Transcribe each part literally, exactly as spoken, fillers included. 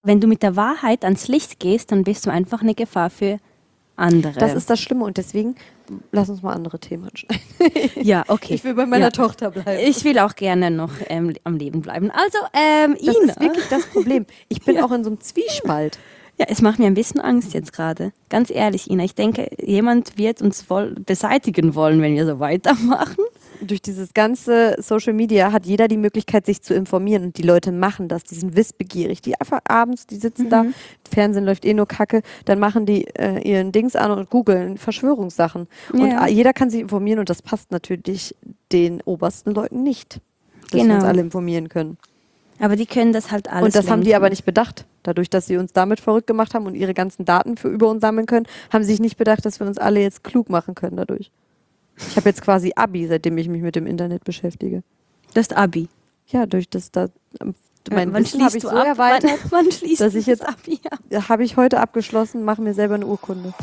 Wenn du mit der Wahrheit ans Licht gehst, dann bist du einfach eine Gefahr für andere. Das ist das Schlimme und deswegen lass uns mal andere Themen anschneiden. Ja, okay. Ich will bei meiner ja. Tochter bleiben. Ich will auch gerne noch ähm, am Leben bleiben. Also, ähm, das Ina. ist wirklich das Problem. Ich bin Ja. auch in so einem Zwiespalt. Ja, es macht mir ein bisschen Angst jetzt gerade. Ganz ehrlich, Ina. Ich denke, jemand wird uns voll beseitigen wollen, wenn wir so weitermachen. Durch dieses ganze Social Media hat jeder die Möglichkeit, sich zu informieren und die Leute machen das, die sind wissbegierig, die einfach abends, die sitzen mhm. da, Fernsehen läuft eh nur Kacke, dann machen die äh, ihren Dings an und googeln Verschwörungssachen und ja. jeder kann sich informieren und das passt natürlich den obersten Leuten nicht, dass genau. wir uns alle informieren können. Aber die können das halt alles Und das lenken. haben die aber nicht bedacht. Dadurch, dass sie uns damit verrückt gemacht haben und ihre ganzen Daten für über uns sammeln können, haben sie sich nicht bedacht, dass wir uns alle jetzt klug machen können dadurch. Ich habe jetzt quasi Abi, seitdem ich mich mit dem Internet beschäftige. Das ist Abi? Ja, durch das da mein wann Wissen habe ich so ab? erweitert, wann, wann schließt dass ich jetzt Abi ja. habe ich heute abgeschlossen, mache mir selber eine Urkunde.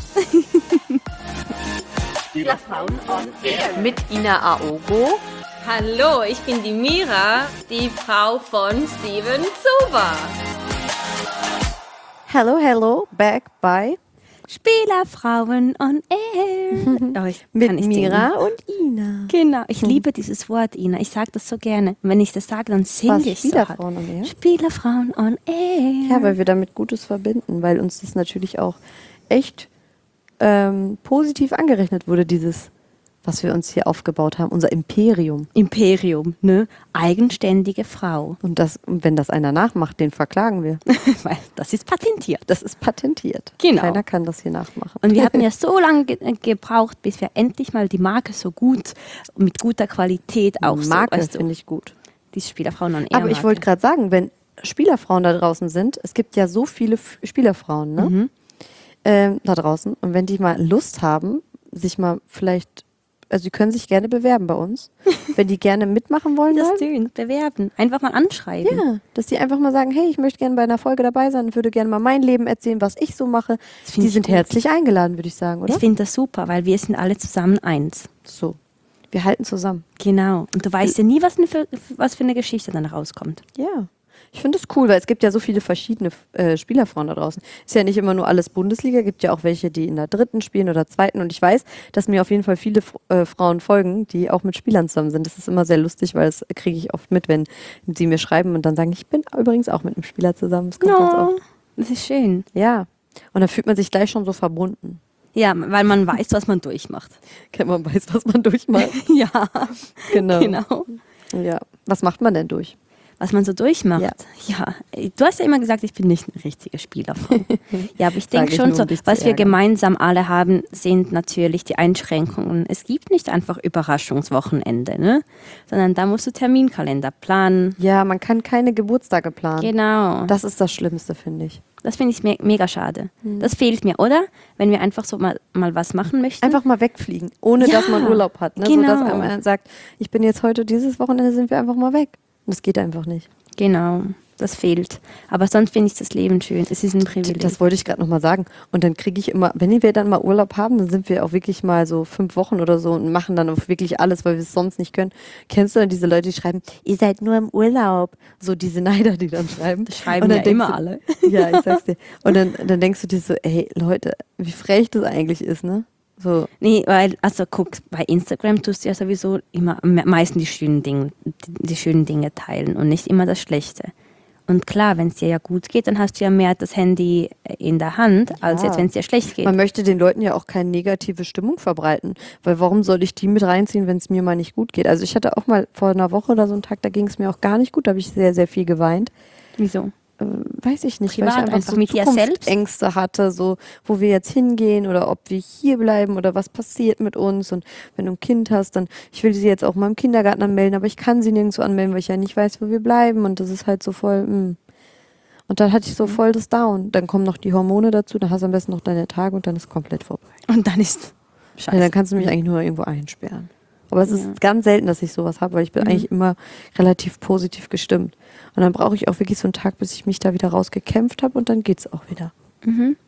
Spielerfrauen on Air mit Ina Aogo. Hallo, ich bin die Mira, die Frau von Steven Zuber. Hello, hello, back by Spielerfrauen on Air. Oh, ich mit nicht Mira singen. und Ina. Genau, ich hm. liebe dieses Wort, Ina. Ich sage das so gerne. Und wenn ich das sage, dann singe ich Spielerfrauen so. on Air? Spielerfrauen on Air. Ja, weil wir damit Gutes verbinden, weil uns das natürlich auch echt ähm, positiv angerechnet wurde, dieses, was wir uns hier aufgebaut haben, unser Imperium. Imperium, ne? Eigenständige Frau. Und das, wenn das einer nachmacht, den verklagen wir. Weil das ist patentiert. Das ist patentiert. Genau. Keiner kann das hier nachmachen. Und wir hatten ja so lange ge gebraucht, bis wir endlich mal die Marke so gut, mit guter Qualität auch Marke so, weißt finde ich gut. Die Spielerfrauen on Air. Aber ich wollte gerade sagen, wenn Spielerfrauen da draußen sind, es gibt ja so viele F Spielerfrauen, ne? Mhm. Ähm, da draußen. Und wenn die mal Lust haben, sich mal vielleicht, also die können sich gerne bewerben bei uns, wenn die gerne mitmachen wollen. Das wollen. tun, bewerben. Einfach mal anschreiben. Ja, dass die einfach mal sagen, hey, ich möchte gerne bei einer Folge dabei sein und würde gerne mal mein Leben erzählen, was ich so mache. Die sind gut. Herzlich eingeladen, würde ich sagen, oder? Ich finde das super, weil wir sind alle zusammen eins. So, wir halten zusammen. Genau. Und du weißt ja nie, was für, was für eine Geschichte dann rauskommt. Ja. Ich finde das cool, weil es gibt ja so viele verschiedene äh, Spielerfrauen da draußen. Ist ja nicht immer nur alles Bundesliga, gibt ja auch welche, die in der dritten spielen oder zweiten. Und ich weiß, dass mir auf jeden Fall viele äh, Frauen folgen, die auch mit Spielern zusammen sind. Das ist immer sehr lustig, weil das kriege ich oft mit, wenn sie mir schreiben und dann sagen, ich bin übrigens auch mit einem Spieler zusammen. Das kommt no, ganz oft. Das ist schön. Ja. Und dann fühlt man sich gleich schon so verbunden. Ja, weil man weiß, was man durchmacht. Man weiß, was man durchmacht. Ja, genau. genau. Ja. Was macht man denn durch? Was man so durchmacht. Ja. ja, du hast ja immer gesagt, ich bin nicht eine richtige Spielerfrau. Ja, aber ich denke schon, nur, so, um dich zu was wir ärgern. gemeinsam alle haben, sind natürlich die Einschränkungen. Es gibt nicht einfach Überraschungswochenende, ne? Sondern da musst du Terminkalender planen. Ja, man kann keine Geburtstage planen. Genau. Das ist das Schlimmste, finde ich. Das finde ich me mega schade. Mhm. Das fehlt mir, oder? Wenn wir einfach so mal, mal was machen möchten. Einfach mal wegfliegen, ohne Ja, dass man Urlaub hat. Ne? genau. So, dass man sagt, ich bin jetzt heute, dieses Wochenende sind wir einfach mal weg. Und das geht einfach nicht. Genau, das fehlt. Aber sonst finde ich das Leben schön. Es ist ein Privileg. Das wollte ich gerade nochmal sagen. Und dann kriege ich immer, wenn wir dann mal Urlaub haben, dann sind wir auch wirklich mal so fünf Wochen oder so und machen dann auch wirklich alles, weil wir es sonst nicht können. Kennst du dann diese Leute, die schreiben, ihr seid nur im Urlaub? So diese Neider, die dann schreiben. Das schreiben und dann ja denkst immer du, alle. Ja, ich sag's dir. Und dann, dann denkst du dir so, ey Leute, wie frech das eigentlich ist, ne? So. Nee, weil, also guck, bei Instagram tust du ja sowieso immer am meisten die schönen Dinge, die, die schönen Dinge teilen und nicht immer das Schlechte. Und klar, wenn es dir ja gut geht, dann hast du ja mehr das Handy in der Hand, als Ja. jetzt, wenn es dir schlecht geht. Man möchte den Leuten ja auch keine negative Stimmung verbreiten, weil warum soll ich die mit reinziehen, wenn es mir mal nicht gut geht? Also ich hatte auch mal vor einer Woche oder so einen Tag, da ging es mir auch gar nicht gut, da habe ich sehr, sehr viel geweint. Wieso? Äh, weiß ich nicht, Privat, weil ich einfach, einfach so mit dir selbst? Zukunftsängste hatte, so wo wir jetzt hingehen oder ob wir hier bleiben oder was passiert mit uns. Und wenn du ein Kind hast, dann, ich will sie jetzt auch mal im Kindergarten anmelden, aber ich kann sie nirgendwo anmelden, weil ich ja nicht weiß, wo wir bleiben. Und das ist halt so voll, mh. Und dann hatte ich so voll das Down. Dann kommen noch die Hormone dazu, dann hast du am besten noch deine Tage und dann ist komplett vorbei. Und dann ist scheiße. Ja, dann kannst du mich eigentlich nur irgendwo einsperren. Aber es ist Ja. ganz selten, dass ich sowas habe, weil ich bin Mhm. eigentlich immer relativ positiv gestimmt. Und dann brauche ich auch wirklich so einen Tag, bis ich mich da wieder rausgekämpft habe und dann geht's auch wieder. Mhm.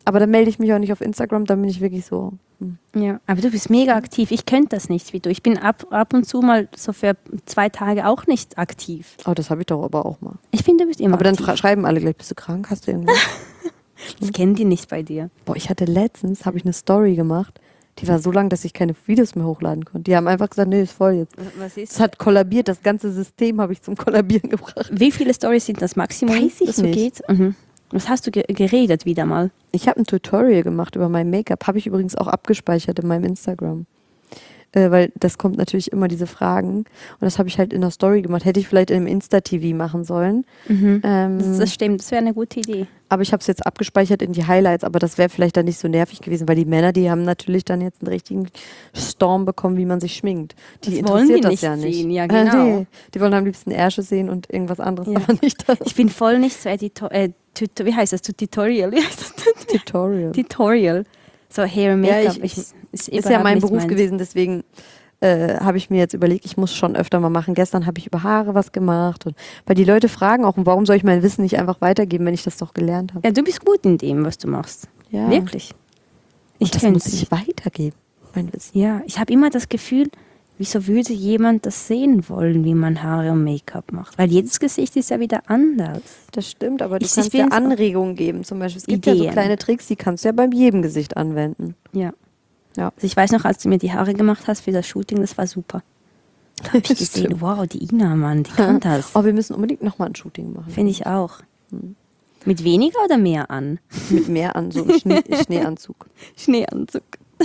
Aber dann melde ich mich auch nicht auf Instagram, dann bin ich wirklich so. Hm. Ja, aber du bist mega aktiv. Ich könnte das nicht wie du. Ich bin ab, ab und zu mal so für zwei Tage auch nicht aktiv. Oh, das habe ich doch aber auch mal. Ich finde, du bist immer Aber dann aktiv. fra- schreiben alle gleich, bist du krank? Hast du irgendwas? Das kennen die nicht bei dir. Boah, ich hatte letztens, habe ich eine Story gemacht, die war so lang, dass ich keine Videos mehr hochladen konnte. Die haben einfach gesagt, nee, ist voll jetzt. Was ist Es hat kollabiert, das ganze System habe ich zum Kollabieren gebracht. Wie viele Stories sind das Maximum, Weiß ich das so nicht. geht? Mhm. Was hast du ge geredet wieder mal? Ich habe ein Tutorial gemacht über mein Make-up, habe ich übrigens auch abgespeichert in meinem Instagram. Äh, weil das kommt natürlich immer, diese Fragen. Und das habe ich halt in der Story gemacht. Hätte ich vielleicht in einem Insta-T V machen sollen. Mhm. Ähm, Das, das stimmt, das wäre eine gute Idee. aber ich habe es jetzt abgespeichert in die Highlights, aber das wäre vielleicht dann nicht so nervig gewesen, weil die Männer, die haben natürlich dann jetzt einen richtigen Storm bekommen, wie man sich schminkt. Die Das wollen interessiert die das nicht ja nicht. sehen, ja, Äh, genau. nee. Die wollen am liebsten Ärsche sehen und irgendwas anderes, Ja. aber nicht das Ich bin voll nicht so Edito äh, Tut- wie heißt das? Tutorial? Wie heißt das? Tutorial. Tutorial. So Hair and Ja, Make-up ich- ich- ist, ist, Ist ja überhaupt mein nicht Beruf meins. gewesen, deswegen äh, habe ich mir jetzt überlegt, ich muss schon öfter mal machen. Gestern habe ich über Haare was gemacht. Und, weil die Leute fragen auch, und warum soll ich mein Wissen nicht einfach weitergeben, wenn ich das doch gelernt habe? Ja, du bist gut in dem, was du machst. Ja. Wirklich. Ich Und das könnte muss ich weitergeben, mein Wissen. Ja, ich habe immer das Gefühl, wieso würde jemand das sehen wollen, wie man Haare und Make-up macht? Weil jedes Gesicht ist ja wieder anders. Das stimmt, aber du Ich- ich kannst ja find's auch- Anregungen geben. Zum Beispiel, es gibt ja so Ideen. kleine Tricks, die kannst du ja bei jedem Gesicht anwenden. Ja. Ja. Also ich weiß noch, als du mir die Haare gemacht hast für das Shooting, das war super. Da habe ich gesehen, Stimmt. wow, die Ina, Mann, die kann das. Oh, wir müssen unbedingt nochmal ein Shooting machen. Finde ich auch. Mit weniger oder mehr an? Mit mehr an so einem Schnee Schneeanzug. Schneeanzug.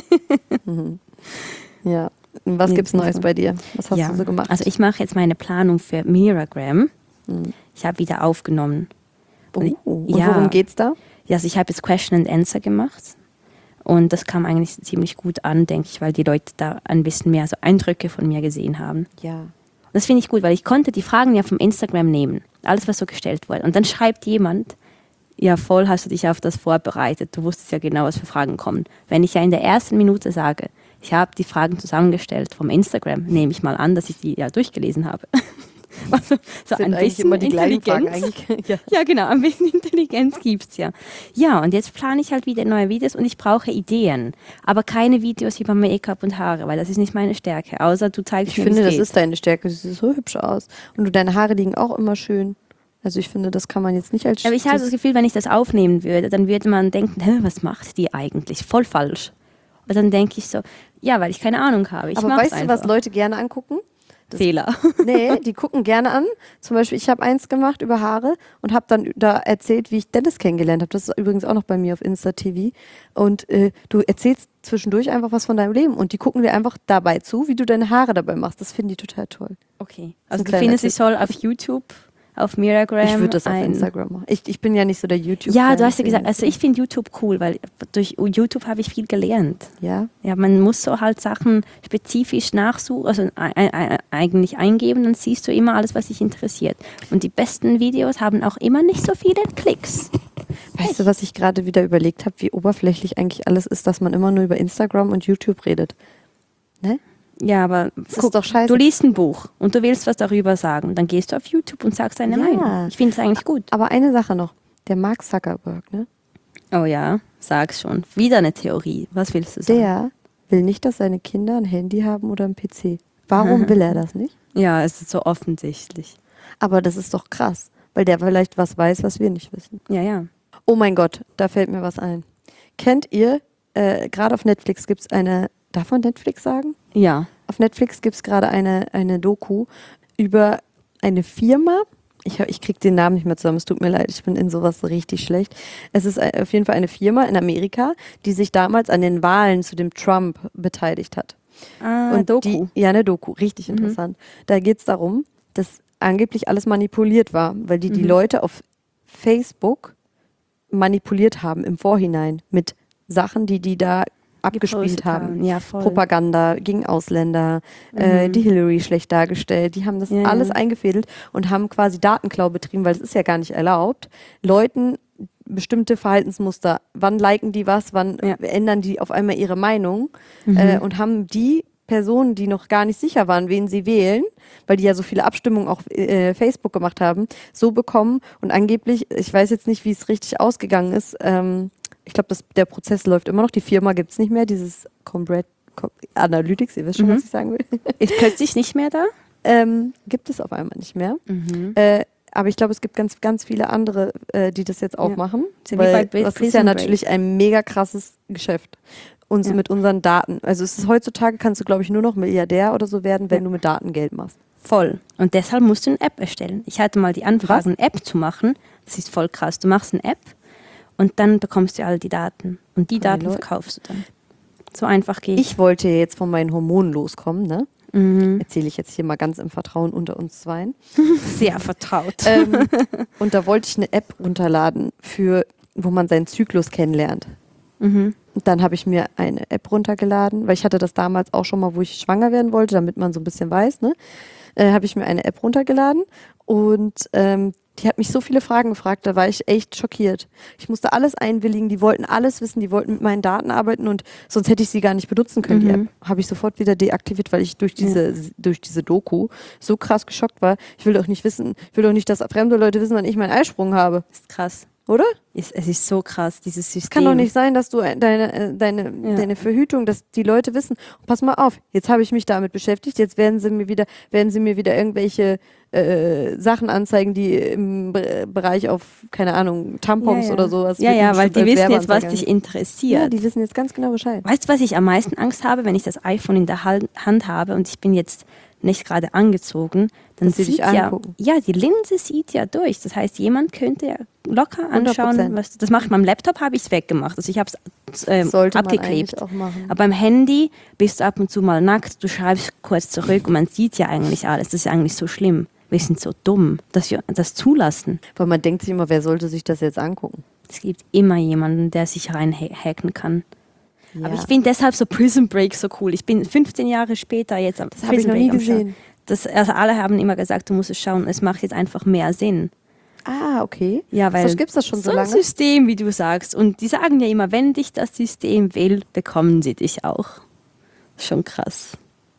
Ja. Und was Nee, gibt's das Neues ist- bei dir? Was hast ja. du so gemacht? Also ich mache jetzt meine Planung für Miragram. Ich habe wieder aufgenommen. oh. und- Und ja. worum geht's da? Ja, also ich habe jetzt Question and Answer gemacht und das kam eigentlich ziemlich gut an, denke ich, weil die Leute da ein bisschen mehr so Eindrücke von mir gesehen haben. Ja. Das finde ich gut, weil ich konnte die Fragen ja vom Instagram nehmen, alles was so gestellt wurde. Und dann schreibt jemand, ja voll, hast du dich auf das vorbereitet, du wusstest ja genau, was für Fragen kommen. Wenn ich ja in der ersten Minute sage, ich habe die Fragen zusammengestellt vom Instagram, nehme ich mal an, dass ich die ja durchgelesen habe. Also, so Sind ein eigentlich bisschen immer die gleichen Fragen Intelligenz. eigentlich. Ja. Ja, genau, ein bisschen Intelligenz gibt's ja. Ja, und jetzt plane ich halt wieder neue Videos und ich brauche Ideen. Aber keine Videos über Make-up und Haare, weil das ist nicht meine Stärke. Außer du zeigst Ich mir, finde, wie's das geht. ist deine Stärke. Du siehst so hübsch aus. Und du, deine Haare liegen auch immer schön. Also ich finde, das kann man jetzt nicht als... Aber ich habe das Gefühl, wenn ich das aufnehmen würde, dann würde man denken, hä, was macht die eigentlich? Voll falsch. Und dann denke ich so, ja, weil ich keine Ahnung habe. Ich Aber mach's weißt du, einfach. was Leute gerne angucken? Das- Fehler. Nee, die gucken gerne an. Zum Beispiel, ich habe eins gemacht über Haare und habe dann da erzählt, wie ich Dennis kennengelernt habe. Das ist übrigens auch noch bei mir auf Insta-T V. Und äh, du erzählst zwischendurch einfach was von deinem Leben und die gucken dir einfach dabei zu, wie du deine Haare dabei machst. Das finden die total toll. Okay. ein Also du kleiner findest, ich Tipp. soll auf YouTube, auf Miragram Ich würde das auf ein... Instagram machen. Ich, ich bin ja nicht so der YouTube. Ja, du hast ja gesagt, also ich finde YouTube cool, weil durch YouTube habe ich viel gelernt. Ja. Ja, man muss so halt Sachen spezifisch nachsuchen, also ein, ein, eigentlich eingeben, dann siehst du immer alles, was dich interessiert. Und die besten Videos haben auch immer nicht so viele Klicks. Weißt du, was ich gerade wieder überlegt habe, wie oberflächlich eigentlich alles ist, dass man immer nur über Instagram und YouTube redet. Ne? Ja, aber Das ist doch scheiße. du liest ein Buch und du willst was darüber sagen, dann gehst du auf YouTube und sagst deine Ja. Meinung. Ich finde es eigentlich gut. Aber eine Sache noch. Der Mark Zuckerberg, ne? Oh ja, sag's schon. Wieder eine Theorie. Was willst du sagen? Der will nicht, dass seine Kinder ein Handy haben oder ein P C. Warum will er das nicht? Ja, es ist so offensichtlich. Aber das ist doch krass, weil der vielleicht was weiß, was wir nicht wissen. Ja, ja. Oh mein Gott, da fällt mir was ein. Kennt ihr, äh, gerade auf Netflix gibt es eine, darf man Netflix sagen? Ja. Auf Netflix gibt es gerade eine, eine Doku über eine Firma. Ich, ich kriege den Namen nicht mehr zusammen, es tut mir leid, ich bin in sowas richtig schlecht. Es ist ein- auf jeden Fall eine Firma in Amerika, die sich damals an den Wahlen zu dem Trump beteiligt hat. Ah, Und Doku. Die, ja, eine Doku, richtig interessant. Da geht es darum, dass angeblich alles manipuliert war, weil die die Leute auf Facebook manipuliert haben im Vorhinein mit Sachen, die die da abgespielt Gepostet haben. Ja, voll. Propaganda gegen Ausländer, äh, die Hillary schlecht dargestellt, die haben das Ja, alles ja. eingefädelt und haben quasi Datenklau betrieben, weil es ist ja gar nicht erlaubt, Leuten bestimmte Verhaltensmuster, wann liken die was, wann Ja. ändern die auf einmal ihre Meinung äh, und haben die Personen, die noch gar nicht sicher waren, wen sie wählen, weil die ja so viele Abstimmungen auch äh, Facebook gemacht haben, so bekommen und angeblich, ich weiß jetzt nicht, wie es richtig ausgegangen ist, ähm, ich glaube, der Prozess läuft immer noch. Die Firma gibt es nicht mehr, dieses Combrad Com Analytics, ihr wisst schon, Mhm. was ich sagen will. Ist plötzlich nicht mehr da? ähm, gibt es auf einmal nicht mehr. Mhm. Äh, aber ich glaube, es gibt ganz, ganz viele andere, äh, die das jetzt auch Ja. machen. So wie Weil bei das ist Prison ja Break. natürlich ein mega krasses Geschäft. Und Ja. mit unseren Daten. Also es ist heutzutage, kannst du, glaube ich, nur noch Milliardär oder so werden, wenn Ja. du mit Daten Geld machst. Voll. Und deshalb musst du eine App erstellen. Ich hatte mal die Anfrage, eine App zu machen. Das ist voll krass. Du machst eine App und dann bekommst du all die Daten. Und die Von den Daten Leuten. verkaufst du dann. So einfach geht Ich wollte ja jetzt von meinen Hormonen loskommen, ne? Mhm. Erzähle ich jetzt hier mal ganz im Vertrauen unter uns zweien. Sehr vertraut. ähm, und da wollte ich eine App runterladen, für, wo man seinen Zyklus kennenlernt. Mhm. Und dann habe ich mir eine App runtergeladen, weil ich hatte das damals auch schon mal, wo ich schwanger werden wollte, damit man so ein bisschen weiß, ne? Äh, habe ich mir eine App runtergeladen und ähm, die hat mich so viele Fragen gefragt, da war ich echt schockiert. Ich musste alles einwilligen, die wollten alles wissen, die wollten mit meinen Daten arbeiten und sonst hätte ich sie gar nicht benutzen können, die Mhm. App. Habe ich sofort wieder deaktiviert, weil ich durch diese, durch diese Doku so krass geschockt war. Ich will doch nicht wissen, ich will doch nicht, dass fremde Leute wissen, wann ich meinen Eisprung habe, Ist krass. oder? Ist, es ist so krass, dieses System. Es kann doch nicht sein, dass du äh, deine, äh, deine, Ja. deine Verhütung, dass die Leute wissen, pass mal auf, jetzt habe ich mich damit beschäftigt, jetzt werden sie mir wieder, werden sie mir wieder irgendwelche äh, Sachen anzeigen, die im Be Bereich auf, keine Ahnung, Tampons Ja, ja. oder sowas. Ja, wird ja, mir weil bestimmt die als wissen jetzt, was Werbeanzeige dich an- interessiert. Ja, die wissen jetzt ganz genau Bescheid. Weißt du, was ich am meisten Angst habe, wenn ich das iPhone in der Hal- Hand habe und ich bin jetzt nicht gerade angezogen, dann Dass sie dich sieht ja, angucken. ja, die Linse sieht ja durch. Das heißt, jemand könnte ja locker hundert anschauen, Prozent. was das macht. Beim Laptop habe ich es weggemacht, also ich habe es ähm, Sollte man abgeklebt. eigentlich auch machen. Aber beim Handy bist du ab und zu mal nackt, du schreibst kurz zurück und man sieht ja eigentlich alles. Das ist ja eigentlich so schlimm. Wir sind so dumm, dass wir das zulassen. Weil man denkt sich immer, wer sollte sich das jetzt angucken? Es gibt immer jemanden, der sich reinhacken kann. Ja. Aber ich finde deshalb so Prison Break so cool. Ich bin fünfzehn Jahre später jetzt am Das habe ich noch nie gesehen. Das, also alle haben immer gesagt, du musst es schauen. Es macht jetzt einfach mehr Sinn. Ah, okay. Ja, weil Was gibt's das schon so so ein lange? System, wie du sagst. Und die sagen ja immer, wenn dich das System will, bekommen sie dich auch. Schon krass.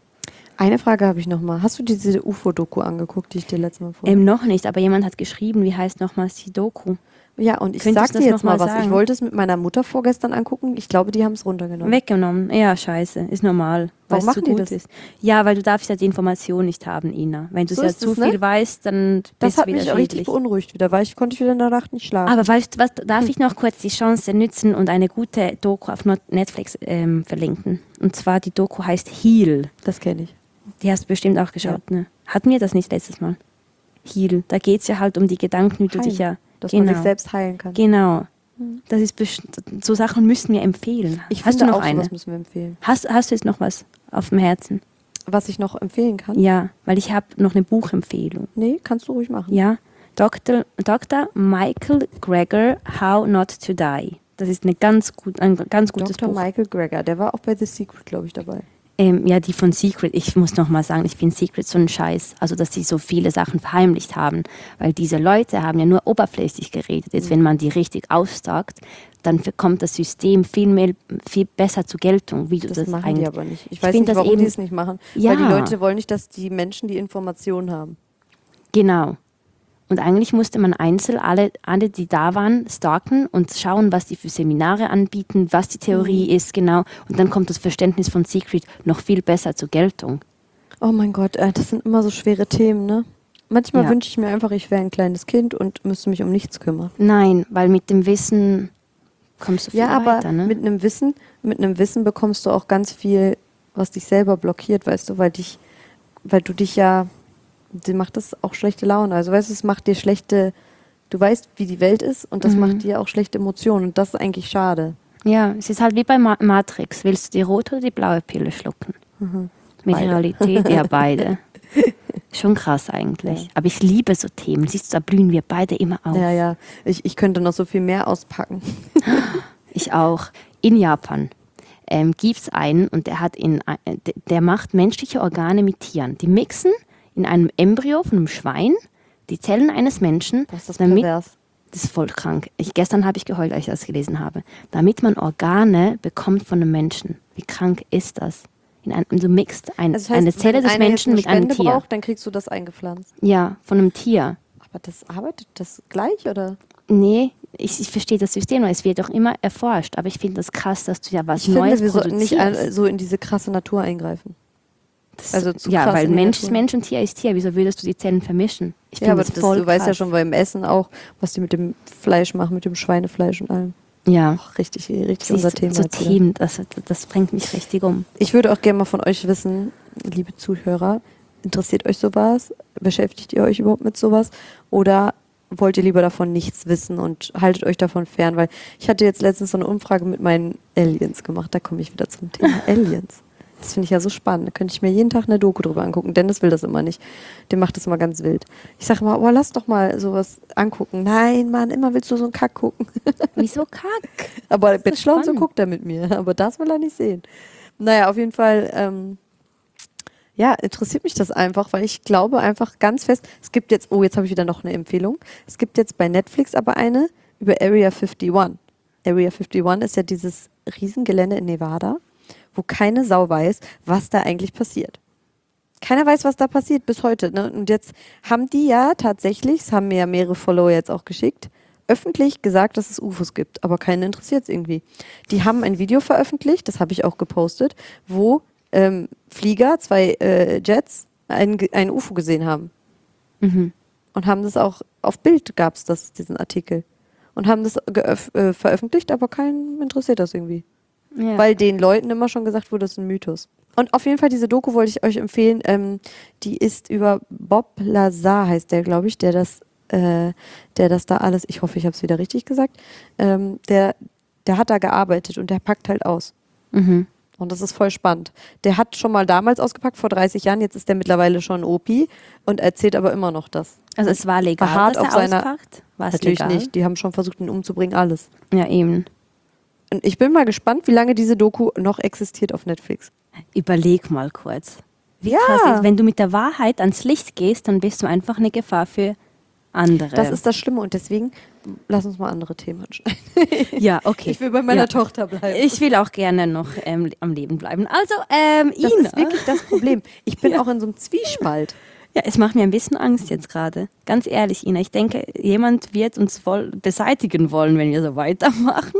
Eine Frage habe ich noch mal. Hast du diese U F O-Doku angeguckt, die ich dir letztes Mal vorhin... Ähm, noch nicht, aber jemand hat geschrieben, wie heißt nochmals die Doku? Ja, und ich Könntest sag du dir das jetzt noch mal mal was. Ich sagen? wollte es mit meiner Mutter vorgestern angucken. Ich glaube, die haben es runtergenommen. Weggenommen. Ja, scheiße. Ist normal. Warum weil es machen zu die gut das? ist. Ja, weil du darfst ja die Information nicht haben, Ina. Wenn du So ja ist zu es, ne? viel weißt, dann Das bist du hat wieder mich auch richtig schädlich. beunruhigt wieder, weil ich konnte ich wieder in der Nacht nicht schlafen. Aber weißt du was, darf ich noch kurz die Chance nutzen und eine gute Doku auf Not- Netflix ähm, verlinken? Und zwar die Doku heißt Heal. das kenne ich. Die hast du bestimmt auch geschaut, ne? Hatten wir das nicht letztes Mal? Heal. Da geht es ja halt um die Gedanken, wie du Heilen. dich ja... Dass genau. man sich selbst heilen kann. Genau. Das ist best- so Sachen müssen wir empfehlen. Ich hast finde du noch auch, eine? sowas müssen wir empfehlen. Hast, hast du jetzt noch was auf dem Herzen? Was ich noch empfehlen kann? Ja, weil ich habe noch eine Buchempfehlung. Nee, kannst du ruhig machen. Ja, Doktor Doktor Michael Greger, How Not to Die. Das ist eine ganz gut, ein ganz gutes Doktor Buch. Michael Greger, der war auch bei The Secret, glaube ich, dabei. Ähm, ja, die von Secret. Ich muss noch mal sagen, ich finde Secret so ein Scheiß. Also, dass sie so viele Sachen verheimlicht haben. Weil diese Leute haben ja nur oberflächlich geredet. Jetzt, wenn man die richtig aussagt, dann kommt das System viel mehr, viel besser zur Geltung, wie du Das, das, machen eigentlich... die aber nicht. Ich Ich weiß find nicht, das warum eben- die es nicht machen. Ja. Weil die Leute wollen nicht, dass die Menschen die Informationen haben. Genau. Und eigentlich musste man einzeln alle, alle, die da waren, stalken und schauen, was die für Seminare anbieten, was die Theorie Mhm. ist, genau. Und dann kommt das Verständnis von Secret noch viel besser zur Geltung. Oh mein Gott, äh, das sind immer so schwere Themen, ne? Manchmal Ja. wünsche ich mir einfach, ich wäre ein kleines Kind und müsste mich um nichts kümmern. Nein, weil mit dem Wissen kommst du viel Ja, aber weiter. Ne? mit einem Wissen, mit einem Wissen bekommst du auch ganz viel, was dich selber blockiert, weißt du, weil dich, weil du dich ja, dir macht das auch schlechte Laune. Also weißt du, es macht dir schlechte, du weißt, wie die Welt ist und das Mhm. macht dir auch schlechte Emotionen und das ist eigentlich schade. Ja, es ist halt wie bei Ma Matrix. Willst du die rote oder die blaue Pille schlucken? Mhm. Mit Beide. Realität, ja, beide. Schon krass eigentlich. Ja. Aber ich liebe so Themen. Siehst du, da blühen wir beide immer auf. Ja, ja, ich, ich könnte noch so viel mehr auspacken. Ich auch. In Japan ähm, gibt es einen und der hat in, äh, d- der macht menschliche Organe mit Tieren. Die mixen in einem Embryo von einem Schwein die Zellen eines Menschen, Das ist das damit pervers. das ist voll krank. Ich, gestern habe ich geheult, als ich das gelesen habe. Damit man Organe bekommt von einem Menschen. Wie krank ist das? In einem, du mixt ein, Also das heißt, eine Zelle wenn des einer jetzt Menschen eine mit einem Spende Tier. braucht, dann kriegst du das eingepflanzt. Ja, von einem Tier. Aber das arbeitet das gleich, oder? Nee, ich, ich verstehe das System, es wird doch immer erforscht. Aber ich finde das krass, dass du ja was Ich Neues finde, wir sollten nicht produzierst. ein- so in diese krasse Natur eingreifen. Das- also zu ja, krass weil in die Mensch Natur. ist Mensch und Tier ist Tier. Wieso würdest du die Zellen vermischen? Ich Ja, finde aber das das, voll du weißt ja krass. schon beim Essen auch, was die mit dem Fleisch machen, mit dem Schweinefleisch und allem. Ja, Ach, richtig, richtig siehst, unser Thema. so jetzt wieder. Themen, das, das bringt mich richtig um. Ich würde auch gerne mal von euch wissen, liebe Zuhörer, interessiert euch sowas? Beschäftigt ihr euch überhaupt mit sowas? Oder wollt ihr lieber davon nichts wissen und haltet euch davon fern? Weil ich hatte jetzt letztens so eine Umfrage mit meinen Aliens gemacht. Da komme ich wieder zum Thema Aliens. Das finde ich ja so spannend. Da könnte ich mir jeden Tag eine Doku drüber angucken. Dennis will das immer nicht. Der macht das immer ganz wild. Ich sage mal, oh, lass doch mal sowas angucken. Nein, Mann, immer willst du so einen Kack gucken. Wieso kack? Aber ist Bachelor und so spannend. guckt er mit mir. Aber das will er nicht sehen. Naja, auf jeden Fall, ähm, ja, interessiert mich das einfach, weil ich glaube einfach ganz fest, es gibt jetzt, oh, jetzt habe ich wieder noch eine Empfehlung. Es gibt jetzt bei Netflix aber eine über Area einundfünfzig. Area einundfünfzig ist ja dieses Riesengelände in Nevada, wo keine Sau weiß, was da eigentlich passiert. Keiner weiß, was da passiert bis heute. Ne? Und jetzt haben die ja tatsächlich, das haben mir ja mehrere Follower jetzt auch geschickt, öffentlich gesagt, dass es U F Os gibt, aber keinen interessiert es irgendwie. Die haben ein Video veröffentlicht, das habe ich auch gepostet, wo ähm, Flieger, zwei äh, Jets, ein, ein U F O gesehen haben. Mhm. Und haben das auch, auf Bild gab es das, diesen Artikel. Und haben das geöff- äh, veröffentlicht, aber keinen interessiert das irgendwie. Ja. Weil den Leuten immer schon gesagt wurde, das ist ein Mythos. Und auf jeden Fall, diese Doku wollte ich euch empfehlen. Ähm, die ist über Bob Lazar, heißt der, glaube ich, der das, äh, der das da alles, ich hoffe, ich habe es wieder richtig gesagt, ähm, der, der hat da gearbeitet und der packt halt aus. Mhm. Und das ist voll spannend. Der hat schon mal damals ausgepackt, vor dreißig Jahren, jetzt ist der mittlerweile schon O P und erzählt aber immer noch das. Also es war legal, Beharrt dass auf er seiner- auspackt? War es Natürlich legal? nicht, die haben schon versucht, ihn umzubringen, alles. Ja, eben. Und ich bin mal gespannt, wie lange diese Doku noch existiert auf Netflix. Überleg mal kurz. Wie Ja. krass ist, wenn du mit der Wahrheit ans Licht gehst, dann bist du einfach eine Gefahr für andere. Das ist das Schlimme und deswegen lass uns mal andere Themen anschneiden. ja, okay. Ich will bei meiner Ja. Tochter bleiben. Ich will auch gerne noch ähm, am Leben bleiben. Also, ähm, das Ina. ist wirklich das Problem. Ich bin auch in so einem Zwiespalt. Ja, es macht mir ein bisschen Angst jetzt gerade. Ganz ehrlich, Ina. Ich denke, jemand wird uns voll beseitigen wollen, wenn wir so weitermachen.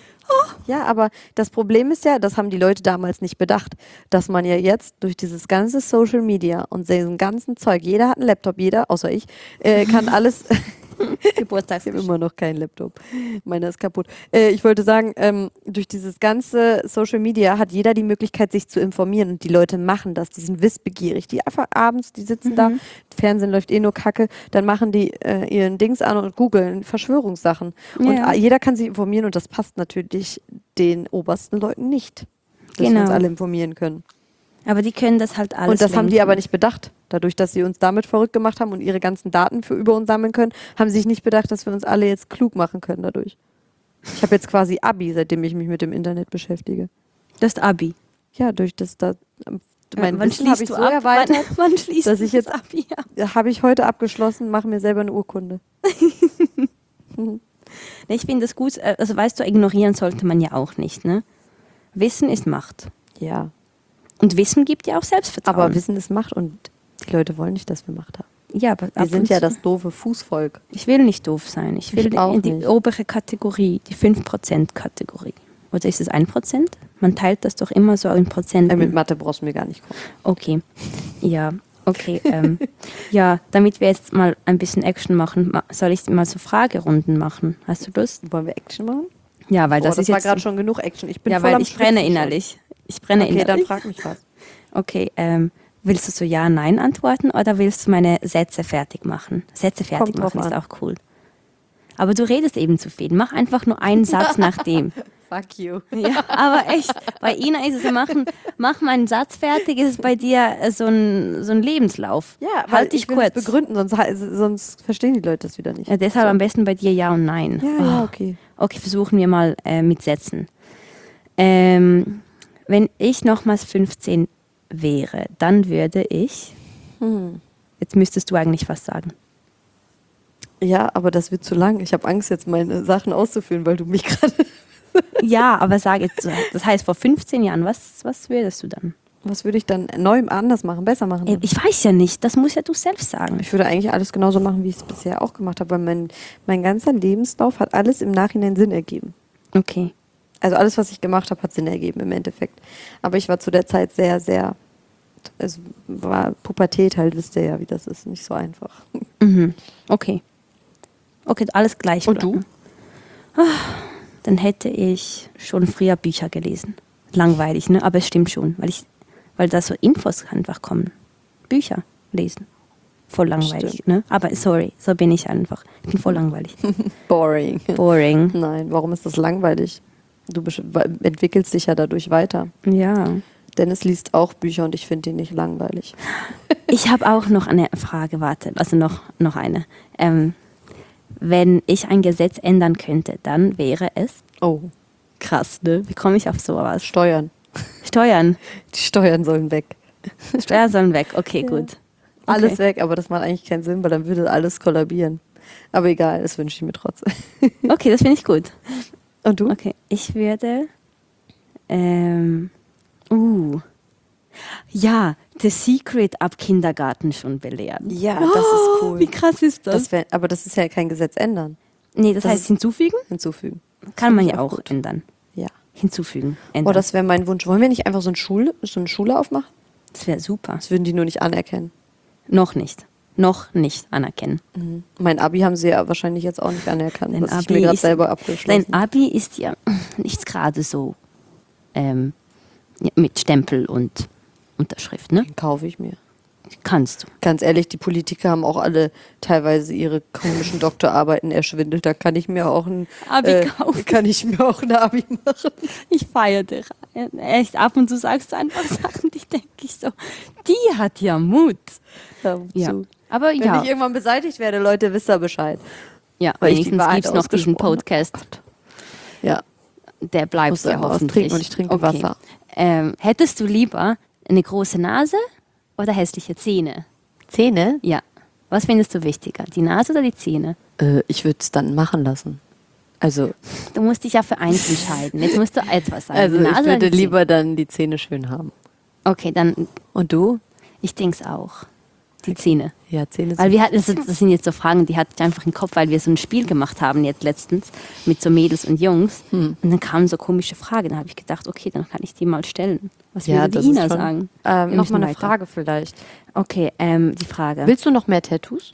Ja, aber das Problem ist ja, das haben die Leute damals nicht bedacht, dass man ja jetzt durch dieses ganze Social Media und diesen ganzen Zeug, jeder hat einen Laptop, jeder, außer ich, äh, kann alles. Ich habe immer noch keinen Laptop. Meiner ist kaputt. Äh, ich wollte sagen, ähm, durch dieses ganze Social Media hat jeder die Möglichkeit, sich zu informieren. Und die Leute machen das. Die sind wissbegierig. Die einfach abends, die sitzen da, Fernsehen läuft eh nur Kacke, dann machen die äh, ihren Dings an und googeln Verschwörungssachen. Und Ja. äh, jeder kann sich informieren und das passt natürlich den obersten Leuten nicht, dass Genau. wir uns alle informieren können. Aber die können das halt alles Und das haben die lenken. aber nicht bedacht. Dadurch, dass sie uns damit verrückt gemacht haben und ihre ganzen Daten für über uns sammeln können, haben sie sich nicht bedacht, dass wir uns alle jetzt klug machen können dadurch. Ich habe jetzt quasi Abi, seitdem ich mich mit dem Internet beschäftige. Das ist Abi. Ja, durch das da mein Wann Wissen habe ich schließt so du ab? erweitert, Wann, wann schließt dass du ich jetzt das Abi ab? habe ich heute abgeschlossen, mache mir selber eine Urkunde. Nee, Ich finde das gut, äh, also weißt du, ignorieren sollte man ja auch nicht, ne? Wissen ist Macht. Ja, Und Wissen gibt ja auch Selbstvertrauen. aber Wissen ist Macht und die Leute wollen nicht, dass wir Macht haben. ja, aber Wir ab sind und ja zu- das doofe Fußvolk. Ich will nicht doof sein. Ich will Ich auch in die nicht. obere Kategorie, die fünf Prozent Kategorie. Oder ist es ein Prozent? Man teilt das doch immer so in Prozenten. Äh, mit Mathe brauchst du mir gar nicht kommen. Okay, ja, okay. ähm, ja, damit wir jetzt mal ein bisschen Action machen, ma- soll ich mal so Fragerunden machen? Hast du Lust? Wollen wir Action machen? Ja, weil Boah, das, das ist war jetzt... gerade schon genug Action. Ich bin ja, voll weil am ich brenne Schwitzen schon. innerlich. Ich brenne Okay, dann innerlich. frag mich was. Okay, ähm, willst du so Ja, Nein antworten oder willst du meine Sätze fertig machen? Sätze fertig Kommt drauf machen ist an. auch cool. Aber du redest eben zu viel. Mach einfach nur einen Satz nach dem. Fuck you. Ja, aber echt, bei Ina ist es so, machen, mach meinen Satz fertig, ist es bei dir äh, so ein, so ein Lebenslauf. Ja, weil halt dich ich will kurz. es begründen, sonst, sonst verstehen die Leute das wieder nicht. Ja, deshalb am besten bei dir Ja und Nein. Ja, ja, Oh. okay. Okay, versuchen wir mal äh, mit Sätzen. Ähm, wenn ich nochmals fünfzehn wäre, dann würde ich, Hm. jetzt müsstest du eigentlich was sagen. Ja, aber das wird zu lang. Ich habe Angst, jetzt meine Sachen auszufüllen, weil du mich gerade... Ja, aber sag jetzt, so, das heißt vor fünfzehn Jahren, was, was würdest du dann? Was würde ich dann neu anders machen, besser machen? Äh, Ich weiß ja nicht, das muss ja du selbst sagen. Ich würde eigentlich alles genauso machen, wie ich es bisher auch gemacht habe, weil mein, mein ganzer Lebenslauf hat alles im Nachhinein Sinn ergeben. Okay. Also alles, was ich gemacht habe, hat Sinn ergeben im Endeffekt. Aber ich war zu der Zeit sehr, sehr, es war Pubertät halt, wisst ihr ja, wie das ist, nicht so einfach. Mhm. Okay. Okay, alles gleich. Und du? bleiben. Ah, Dann hätte ich schon früher Bücher gelesen. Langweilig, ne? Aber es stimmt schon, weil ich, weil da so Infos einfach kommen. Bücher lesen. Voll langweilig, Stimmt. ne? Aber sorry, so bin ich einfach. Ich bin voll langweilig. Boring. Boring. Nein, warum ist das langweilig? Du besch- we- entwickelst dich ja dadurch weiter. Ja. Dennis liest auch Bücher und ich finde die nicht langweilig. Ich habe auch noch eine Frage, warte, also noch, noch eine. Ähm, wenn ich ein Gesetz ändern könnte, dann wäre es Oh, krass, ne? Wie komme ich auf sowas? Steuern. Steuern. Die Steuern sollen weg. Steuern sollen weg. Okay, gut. Alles Okay. weg, aber das macht eigentlich keinen Sinn, weil dann würde alles kollabieren. Aber egal, das wünsche ich mir trotzdem. Okay, das finde ich gut. Und du? Okay, ich werde. Ähm, uh. Ja, The Secret ab Kindergarten schon belehren. Ja, das ist cool. Wie krass ist das? Das wär, aber das ist ja kein Gesetz ändern. nee, das, das heißt ist- hinzufügen? Hinzufügen. Kann man Finde ja ich auch auch gut. ändern. Ja. Hinzufügen. Ändern. Oh, das wäre mein Wunsch. Wollen wir nicht einfach so eine Schule, so eine Schule aufmachen? das wäre super. Das würden die nur nicht anerkennen. Noch nicht. Noch nicht anerkennen. Mhm. Mein Abi haben sie ja wahrscheinlich jetzt auch nicht anerkannt, Dein was ich Abi mir gerade ist- selber Dein abgeschlossen. Abi ist ja nicht gerade so ähm, ja, mit Stempel und Unterschrift, ne? Den kaufe ich mir. Kannst du. Ganz ehrlich, die Politiker haben auch alle teilweise ihre komischen Doktorarbeiten erschwindelt. Da kann ich mir auch ein Abi äh, kaufen. kann ich mir auch ein Abi machen. Ich feiere dich. Echt, ab und zu sagst du einfach Sachen, die denke ich so, die hat ja Mut. Ja. Aber Wenn ja, ich irgendwann beseitigt werde, Leute, wisst ihr Bescheid. ja weil ich die wenigstens Wahrheit gibt es noch diesen ausgesprochen Podcast. Ja. Der bleibt Musst du ja einmal was hoffentlich. trinken und ich trinke Wasser. Ähm, hättest du lieber eine große Nase oder hässliche Zähne? Zähne? Ja. Was findest du wichtiger, die Nase oder die Zähne? Äh, ich würde es dann machen lassen. Also, Du musst dich ja für eins entscheiden. Jetzt musst du etwas sagen. also die Nase ich oder würde die Zähne? lieber dann die Zähne schön haben. Okay, dann, Und du? ich denke es auch. Die Zähne. Ja, Zähne Weil sind. wir hatten, das sind das sind jetzt so Fragen, die hatte ich einfach im Kopf, weil wir so ein Spiel gemacht haben jetzt letztens mit so Mädels und Jungs. Hm. Und dann kamen so komische Fragen. Da habe ich gedacht, okay, dann kann ich die mal stellen. Was Ja, würde das die ist Ina schon- sagen? Ähm, Wir noch müssen mal eine weiter. Frage vielleicht. Okay, ähm, die Frage. Willst du noch mehr Tattoos?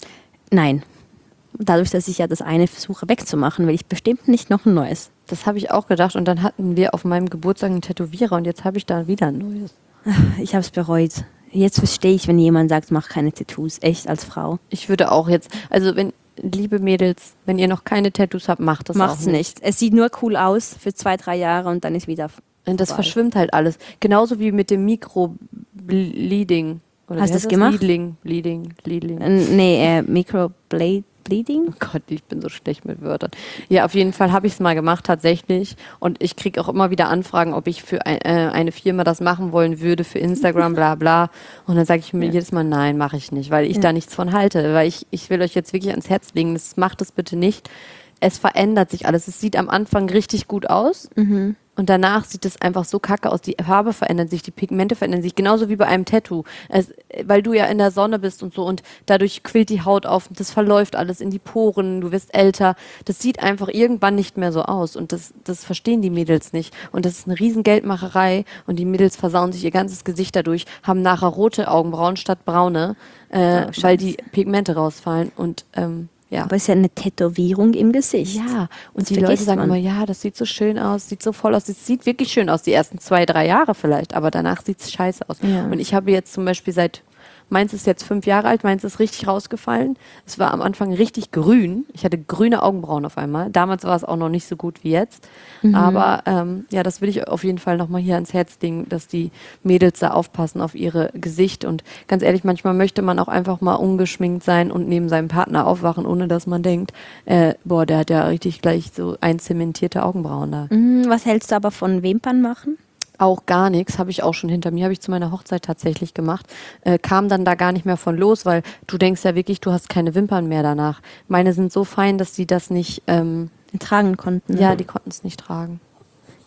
Nein. Dadurch, dass ich ja das eine versuche wegzumachen, will ich bestimmt nicht noch ein neues. Das habe ich auch gedacht. Und dann hatten wir auf meinem Geburtstag einen Tätowierer und jetzt habe ich da wieder ein neues. Ich habe es bereut. Jetzt verstehe ich, wenn jemand sagt, mach keine Tattoos. Echt, als Frau. Ich würde auch jetzt, also wenn, liebe Mädels, wenn ihr noch keine Tattoos habt, macht das Macht's auch nicht. Es sieht nur cool aus für zwei, drei Jahre und dann ist wieder. Und das vorbei. verschwimmt halt alles. Genauso wie mit dem Micro-Bleeding. Oder Hast wie du das heißt gemacht? Bleeding, Bleeding, Bleeding. Äh, Nee, äh, Microblading. Oh Gott, ich bin so schlecht mit Wörtern. Ja, auf jeden Fall habe ich es mal gemacht, tatsächlich. Und ich kriege auch immer wieder Anfragen, ob ich für ein, äh, eine Firma das machen wollen würde, für Instagram, bla bla. Und dann sage ich mir Ja. jedes Mal, nein, mache ich nicht, weil ich Ja. da nichts von halte. Weil ich, ich will euch jetzt wirklich ans Herz legen, das macht es bitte nicht. Es verändert sich alles. Es sieht am Anfang richtig gut aus. Mhm. Und danach sieht es einfach so kacke aus. Die Farbe verändert sich, die Pigmente verändern sich, genauso wie bei einem Tattoo. Es, weil du ja in der Sonne bist und so und dadurch quillt die Haut auf und das verläuft alles in die Poren, du wirst älter. Das sieht einfach irgendwann nicht mehr so aus und das, das verstehen die Mädels nicht. Und das ist eine riesen Geldmacherei und die Mädels versauen sich ihr ganzes Gesicht dadurch, haben nachher rote Augenbrauen statt braune, äh, Oh, weil die Pigmente rausfallen und ähm, ja. Aber es ist ja eine Tätowierung im Gesicht. Ja, und Das die Leute vergisst sagen man. immer, ja, das sieht so schön aus, sieht so voll aus. Es sieht wirklich schön aus, die ersten zwei, drei Jahre vielleicht, aber danach sieht es scheiße aus. Ja. Und ich habe jetzt zum Beispiel seit, meins ist jetzt fünf Jahre alt, meins ist richtig rausgefallen. Es war am Anfang richtig grün. Ich hatte grüne Augenbrauen auf einmal. Damals war es auch noch nicht so gut wie jetzt. Mhm. Aber ähm, ja, das will ich auf jeden Fall nochmal hier ans Herz legen, dass die Mädels da aufpassen auf ihre Gesicht. Und ganz ehrlich, manchmal möchte man auch einfach mal ungeschminkt sein und neben seinem Partner aufwachen, ohne dass man denkt, äh, boah, der hat ja richtig gleich so einzementierte Augenbrauen da. Mhm, was hältst du aber von Wimpern machen? Auch gar nichts, habe ich auch schon hinter mir, habe ich zu meiner Hochzeit tatsächlich gemacht. Äh, kam dann da gar nicht mehr von los, weil du denkst ja wirklich, du hast keine Wimpern mehr danach. Meine sind so fein, dass die das nicht, ähm, Tragen konnten. ja, die konnten es nicht tragen.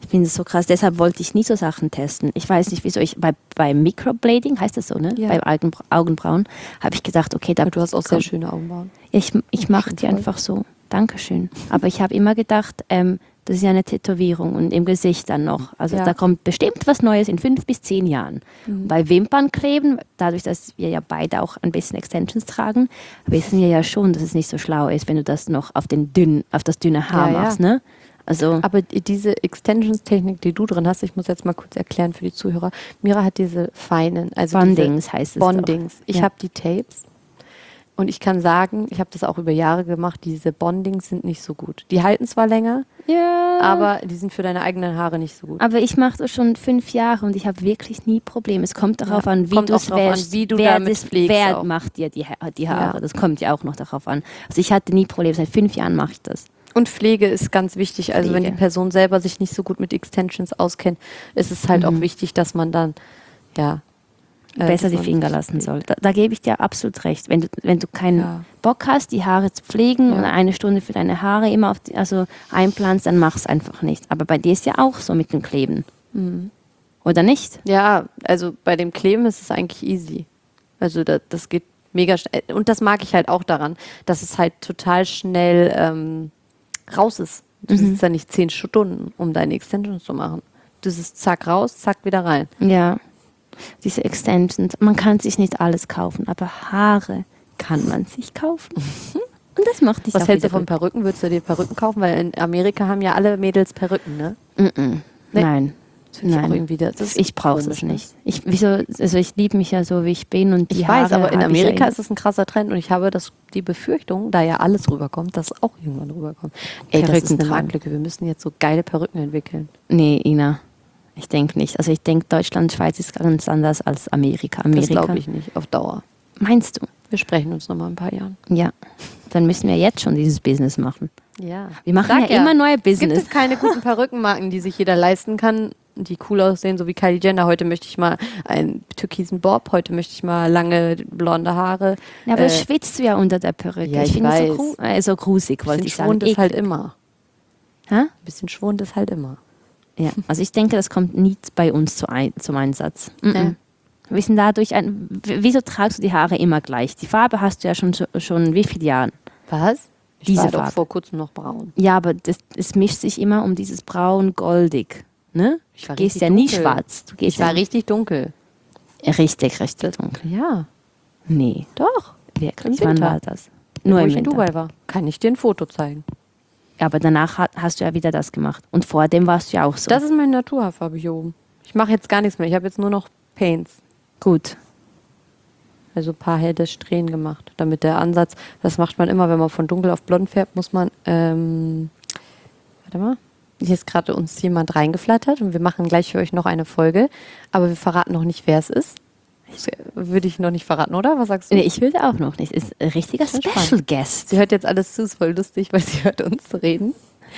Ich finde es so krass, deshalb wollte ich nie so Sachen testen. Ich weiß nicht, wieso ich, bei, bei Microblading, heißt das so, ne? Ja. Bei Augenbra- Augenbrauen, habe ich gedacht, okay, da Aber du hast auch sehr komm, schöne Augenbrauen. ich, ich mache die toll. einfach so. Dankeschön. Aber ich habe immer gedacht, ähm, das ist ja eine Tätowierung und im Gesicht dann noch. Also Ja. da kommt bestimmt was Neues in fünf bis zehn Jahren. Mhm. Bei Wimpernkleben, dadurch, dass wir ja beide auch ein bisschen Extensions tragen, wissen wir ja schon, dass es nicht so schlau ist, wenn du das noch auf, den dünnen, auf das dünne Haar Ja, ja. machst. Ne? Also Aber die- diese Extensions-Technik, die du drin hast, ich muss jetzt mal kurz erklären für die Zuhörer. Mira hat diese feinen, also Bondings diese heißt es Bondings. doch. Ich Ja. habe die Tapes und ich kann sagen, ich habe das auch über Jahre gemacht, diese Bondings sind nicht so gut. Die halten zwar länger, ja. aber die sind für deine eigenen Haare nicht so gut. Aber ich mache das schon fünf Jahre und ich habe wirklich nie Probleme. Es kommt darauf Ja, an, wie kommt du auch es drauf an, wäschst, wie du wer, damit das, pflegst wer auch. macht dir die, Ha- die Haare. Ja. Das kommt ja auch noch darauf an. Also ich hatte nie Probleme. Seit fünf Jahren mache ich das. Und Pflege ist ganz wichtig. Also wenn Pflege. die Person selber sich nicht so gut mit Extensions auskennt, ist es halt Mhm. auch wichtig, dass man dann, ja. äh, Besser dass die man Finger sich lassen pflegt. soll. Da, da gebe ich dir absolut recht. Wenn du, wenn du keinen Ja. Bock hast, die Haare zu pflegen Ja. und eine Stunde für deine Haare immer auf die, also einplanst, dann mach es einfach nicht. Aber bei dir ist ja auch so mit dem Kleben. Mhm. Oder nicht? Ja, also bei dem Kleben ist es eigentlich easy. Also da, das geht mega schnell. Und das mag ich halt auch daran, dass es halt total schnell ähm, raus ist. Du Mhm. sitzt da nicht zehn Stunden, um deine Extensions zu machen. Du sitzt zack raus, zack wieder rein. Ja. Diese Extensions. Man kann sich nicht alles kaufen, aber Haare kann man sich kaufen. Und das macht dich Was auch hältst du wieder von Perücken? Würdest du dir Perücken kaufen? Weil in Amerika haben ja alle Mädels Perücken, ne? Mm-mm. Nee. Nein. Das finde ich auch Nein. irgendwie, das ist Ich brauche komisch, es ne? nicht. Ich, wieso, also ich liebe mich ja so, wie ich bin. Und die Ich Haare weiß, aber in habe ich ja Amerika in- ist es ein krasser Trend und ich habe das, die Befürchtung, da ja alles rüberkommt, dass auch irgendwann rüberkommt. Ey, das ist Perücken eine tragen. Marktlücke. Wir müssen jetzt so geile Perücken entwickeln. Nee, Ina. Ich denke nicht. Also ich denke, Deutschland, Schweiz ist ganz anders als Amerika. Das Amerika. glaube ich nicht, auf Dauer. Meinst du? Wir sprechen uns noch mal in ein paar Jahren. Ja. Dann müssen wir jetzt schon dieses Business machen. Ja. Wir machen Sag ja, immer neue Gibt Business. es keine guten Perückenmarken, die sich jeder leisten kann, die cool aussehen, so wie Kylie Jenner. Heute möchte ich mal einen türkisen Bob, heute möchte ich mal lange blonde Haare. Ja, aber äh, schwitzt du ja unter der Perücke. ja, ich ich finde es so, weiß. gru äh, so grusig, wollte bisschen ich sagen. Schwund ist halt Eklig. immer. Hä? Ein bisschen Schwund ist halt immer. Ja, also ich denke, das kommt nie bei uns zu ein, zum Einsatz. Mm -mm. Ja. Wir sind dadurch ein, w- wieso tragst du die Haare immer gleich? Die Farbe hast du ja schon, schon wie viele Jahren? Was? Ich Diese war doch Farbe. vor kurzem noch braun. Ja, aber das, es mischt sich immer um dieses braun-goldig. Ne? Ich war Du gehst richtig ja nie dunkel. schwarz. Du gehst Ich war ja richtig dunkel. richtig, richtig dunkel. Ja, Nee, doch. wirklich. Im Wann Winter. war das? Nur Nur wo im ich in Winter. Dubai war. Kann ich dir ein Foto zeigen. Aber danach ha- hast du ja wieder das gemacht. Und vor dem warst du ja auch so. Das ist meine Naturhaarfarbe hier oben. Ich mache jetzt gar nichts mehr. Ich habe jetzt nur noch Paints. Gut. Also ein paar helle Strähnen gemacht, damit der Ansatz, das macht man immer, wenn man von dunkel auf blond färbt, muss man, ähm, warte mal, hier ist gerade uns jemand reingeflattert und wir machen gleich für euch noch eine Folge, aber wir verraten noch nicht, wer es ist. Das würde ich noch nicht verraten, oder? Was sagst du? Nee, ich würde auch noch nicht. Ist ein richtiger Schon Special spannend. Guest. Sie hört jetzt alles zu, ist voll lustig, weil sie hört uns reden.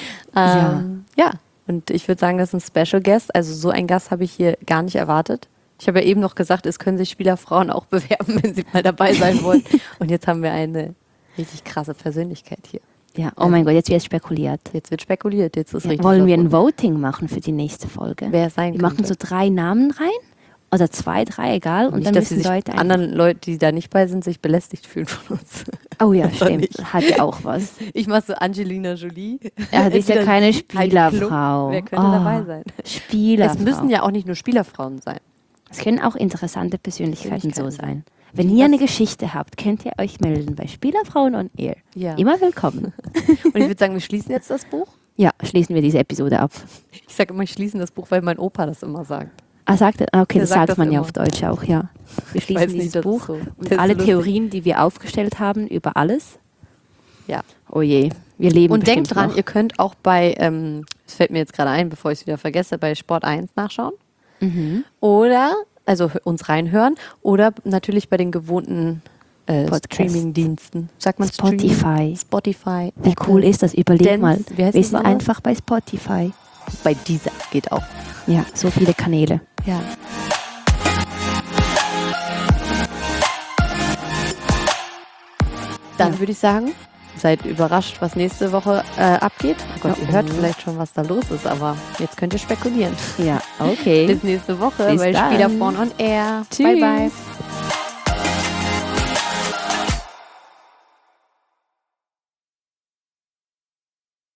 Ähm, ja. ja, und ich würde sagen, das ist ein Special Guest, also so einen Gast habe ich hier gar nicht erwartet. Ich habe ja eben noch gesagt, es können sich Spielerfrauen auch bewerben, wenn sie mal dabei sein wollen. Und jetzt haben wir eine richtig krasse Persönlichkeit hier. Ja, oh mein Gott, jetzt wird spekuliert. Jetzt wird spekuliert, jetzt ist Ja, richtig. wollen wir ein was- Voting machen für die nächste Folge? Wer es sein Wir machen könnte. so drei Namen rein. Oder zwei, drei, egal. Und Nicht, dann dass sie müssen sich Leute einfach- anderen Leute, die da nicht bei sind, sich belästigt fühlen von uns. Oh ja, Oder stimmt. nicht? Hat ja auch was. Ich mache so Angelina Jolie. Ja, die ist ja Entweder keine sie, Heidi Klum. Spielerfrau. Wer könnte Oh, dabei sein? Spielerfrau. Es müssen ja auch nicht nur Spielerfrauen sein. Es können auch interessante Persönlichkeiten so Persönlichkeiten sein. Wenn ihr eine Geschichte habt, könnt ihr euch melden bei Spielerfrauen on Air. Ja. Immer willkommen. Und ich würde sagen, wir schließen jetzt das Buch. Ja, schließen wir diese Episode ab. Ich sage immer, ich schließen das Buch, weil mein Opa das immer sagt. Ah, sagt er? Ah, okay, Der das sagt sagt das man ja immer. auf Deutsch auch, ja. Wir schließen weiß nicht, dieses das ist Buch so- das und ist alle so lustig. Theorien, die wir aufgestellt haben über alles. Ja. Oh je, wir leben Und denkt bestimmt dran, noch. ihr könnt auch bei, ähm, das fällt mir jetzt gerade ein, bevor ich es wieder vergesse, bei Sport eins nachschauen. Mhm. Oder, also h- uns reinhören. Oder natürlich bei den gewohnten äh, Podcast. Streaming-Diensten. Sagt man Spotify. Streaming? Spotify. Wie Apple. cool ist das? Überleg Dance. mal. Wie heißt Wir das sind andere? einfach bei Spotify. Bei dieser geht auch. Ja, so viele Kanäle. Ja. Dann würde ich sagen, seid überrascht, was nächste Woche äh, abgeht. Oh Gott, Oh, ihr hört oh. vielleicht schon, was da los ist, aber jetzt könnt ihr spekulieren. Ja, okay. Bis nächste Woche Bis bei dann. Spieler Porn on Air. Tschüss. Bye, bye.